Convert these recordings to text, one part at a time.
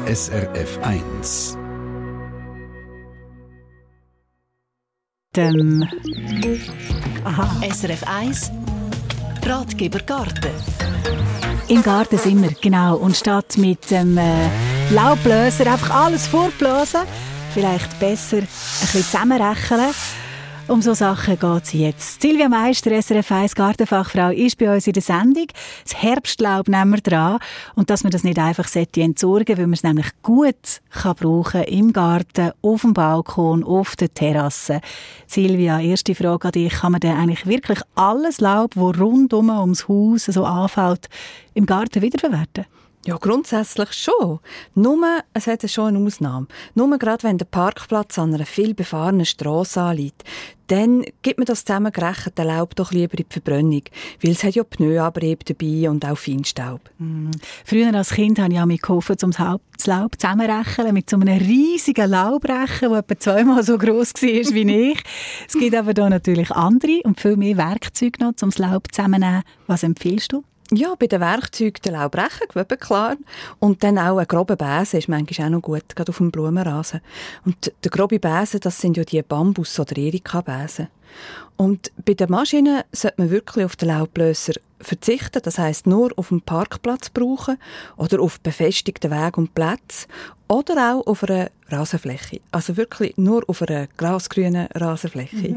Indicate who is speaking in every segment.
Speaker 1: SRF 1.
Speaker 2: SRF 1 Ratgeber Garten.
Speaker 3: Im Garten sind wir, genau. Und statt mit dem Laubbläser einfach alles vorblasen, vielleicht besser ein bisschen zusammenrechnen. Um so Sachen geht es jetzt. Silvia Meister, SRF 1 Gartenfachfrau, ist bei uns in der Sendung. Das Herbstlaub nehmen wir dran. Und dass man das nicht einfach entsorgen, weil man es nämlich gut brauchen kann im Garten, auf dem Balkon, auf der Terrasse. Silvia, erste Frage an dich. Kann man denn eigentlich wirklich alles Laub, das rundum ums Haus so anfällt, im Garten wiederverwerten?
Speaker 4: Ja, grundsätzlich schon. Nur, es hat schon eine Ausnahme. Nur gerade wenn der Parkplatz an einer viel befahrenen Strasse anliegt, dann gibt man das zusammengerechte Laub doch lieber in die Verbrennung, weil es hat ja Pneuabrieb dabei und auch Feinstaub.
Speaker 3: Früher als Kind habe ich auch geholfen, um das Laub zusammenrechnen mit so einem riesigen Laubrechen, der etwa 2-mal so gross war wie ich. Es gibt aber da natürlich andere und viel mehr Werkzeuge noch, um das Laub zusammenzunehmen. Was empfiehlst du?
Speaker 4: Ja, bei den Werkzeugen den Laubrechen, klar. Und dann auch ein grober Besen ist manchmal auch noch gut, gerade auf dem Blumenrasen. Und der grobe Besen, das sind ja die Bambus- oder Erika-Besen. Und bei den Maschinen sollte man wirklich auf den Laubbläser verzichten, das heisst nur auf dem Parkplatz brauchen oder auf befestigten Wegen und Plätzen oder auch auf einer Rasenfläche. Also wirklich nur auf einer grasgrünen Rasenfläche.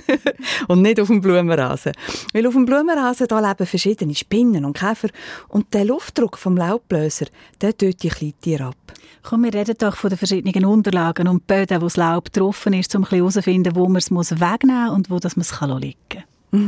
Speaker 4: Und nicht auf dem Blumenrasen. Weil auf dem Blumenrasen da leben verschiedene Spinnen und Käfer und der Luftdruck vom Laubbläser, der tötet die Kleitiere ab.
Speaker 3: Komm, wir reden doch von den verschiedenen Unterlagen und Böden, wo das Laub getroffen ist, um herauszufinden, wo man es wegnehmen muss und wo das man es liegen kann.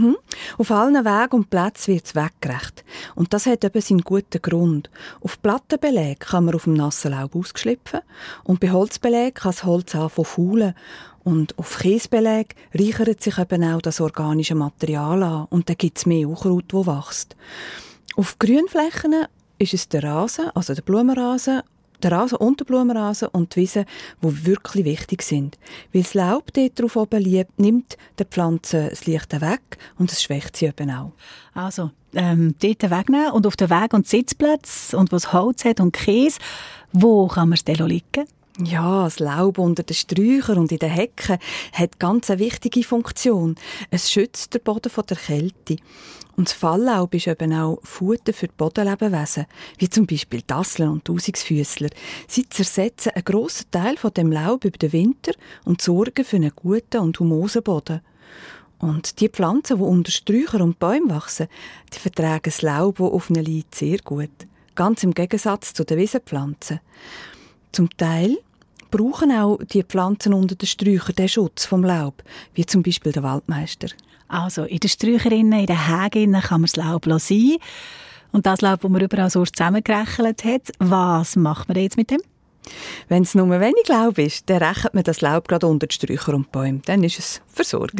Speaker 4: Auf allen Wegen und Plätzen wird es weggerecht. Und das hat eben seinen guten Grund. Auf Plattenbelägen kann man auf dem nassen Laub ausschlüpfen und bei Holzbelägen kann das Holz anfangen zu faulen. Und auf Kiesbelägen reichert sich eben auch das organische Material an und dann gibt es mehr Unkraut, das wächst. Auf Grünflächen ist es der Rasen, also der Blumenrasen, der Rasen und der Blumenrasen und die Wiesen, die wirklich wichtig sind. Weil das Laub dort drauf oben liegt, nimmt der Pflanze das Licht weg und es schwächt sie eben auch.
Speaker 3: Also, dort wegnehmen und auf den Weg und Sitzplätzen und wo es Holz hat und Käse, wo kann man es denn liegen?
Speaker 4: Ja, das Laub unter den Sträuchern und in den Hecken hat ganz eine wichtige Funktion. Es schützt den Boden vor der Kälte. Und das Falllaub ist eben auch Futter für die Bodenlebewesen, wie zum Beispiel Tasseln und Tausungsfüssler. Sie zersetzen einen grossen Teil von dem Laub über den Winter und sorgen für einen guten und humosen Boden. Und die Pflanzen, die unter Sträuchern und Bäumen wachsen, die vertragen das Laub, das auf ihnen liegt, sehr gut. Ganz im Gegensatz zu den Wiesenpflanzen. Zum Teil brauchen auch die Pflanzen unter den Sträuchern den Schutz vom Laub, wie zum Beispiel der Waldmeister.
Speaker 3: Also in den Sträucherinnen, in den Hägen kann man das Laub sein. Und das Laub, das man überall so zusammengerechnet hat, was macht man jetzt mit dem?
Speaker 4: Wenn es nur wenig Laub ist, dann rechnet man das Laub gerade unter die Sträucher und Bäume. Dann ist es versorgt.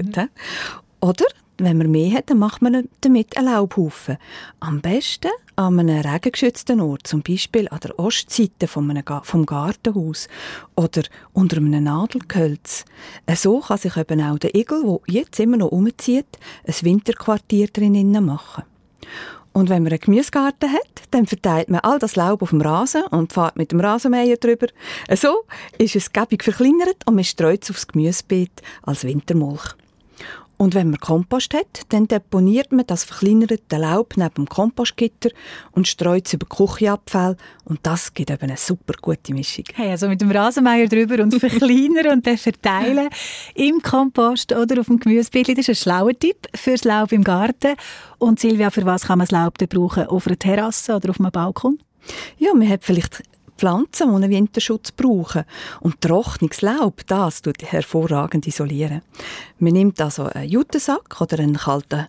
Speaker 4: Oder, wenn man mehr hat, dann macht man damit einen Laubhaufen. Am besten an einem regengeschützten Ort, zum Beispiel an der Ostseite vom Gartenhaus oder unter einem Nadelgehölz. So kann sich eben auch der Igel, der jetzt immer noch umzieht, ein Winterquartier drinnen machen. Und wenn man einen Gemüsegarten hat, dann verteilt man all das Laub auf dem Rasen und fährt mit dem Rasenmäher drüber. So ist es gäbig verkleinert und man streut es aufs Gemüsebeet als Wintermulch. Und wenn man Kompost hat, dann deponiert man das verkleinerte Laub neben dem Kompostgitter und streut es über Küchenabfälle. Und das gibt eben eine super gute Mischung.
Speaker 3: Hey, also mit dem Rasenmäher drüber und verkleinern und dann verteilen im Kompost oder auf dem Gemüsebeet. Das ist ein schlauer Tipp fürs Laub im Garten. Und Silvia, für was kann man das Laub denn brauchen? Auf einer Terrasse oder auf einem Balkon?
Speaker 4: Ja, man hat vielleicht Pflanzen, die einen Winterschutz brauchen. Und trockenes Laub, das tut hervorragend isolieren. Man nimmt also einen Jutesack oder einen kalten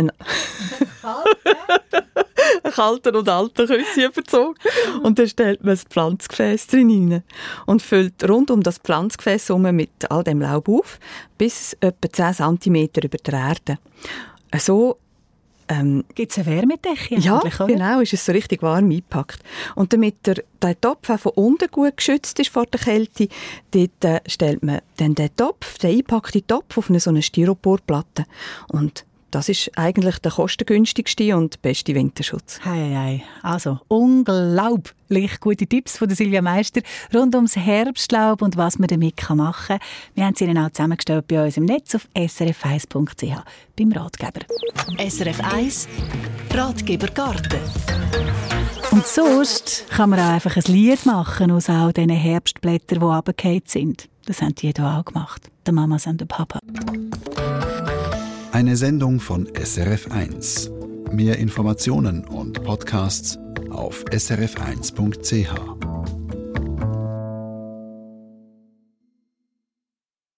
Speaker 4: und alten Küsschen überzogen und dann stellt man das Pflanzgefäß drin rein und füllt rund um das Pflanzgefäß mit all dem Laub auf, bis etwa 10 cm über der Erde. So
Speaker 3: gibt es eine Wärmedecke?
Speaker 4: Ja,
Speaker 3: oder?
Speaker 4: Genau, ist es so richtig warm eingepackt. Und damit der Topf auch von unten gut geschützt ist vor der Kälte, dort stellt man dann den eingepackten Topf auf so eine Styroporplatte. Und Das ist eigentlich der kostengünstigste und beste Winterschutz.
Speaker 3: Hey. Also, unglaublich gute Tipps von der Silvia Meister rund ums Herbstlaub und was man damit machen kann. Wir haben sie Ihnen auch zusammengestellt bei uns im Netz auf srf1.ch beim Ratgeber.
Speaker 2: SRF 1 Ratgeber Garten.
Speaker 3: Und sonst kann man auch einfach ein Lied machen aus all diesen Herbstblättern, die runtergefallen sind. Das haben die hier auch gemacht, der Mamas und der Papa.
Speaker 1: Eine Sendung von SRF 1. Mehr Informationen und Podcasts auf srf1.ch.